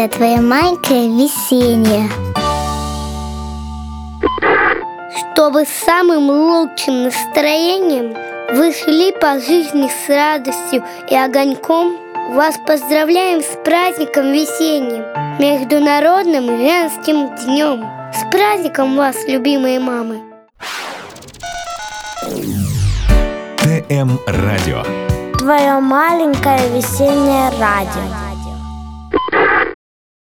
каждое твое маленькое весеннее. Чтобы с самым лучшим настроением вы шли по жизни с радостью и огоньком, вас поздравляем с праздником весенним, Международным женским днем. С праздником вас, любимые мамы! ТМ Радио. Твое маленькое весеннее радио.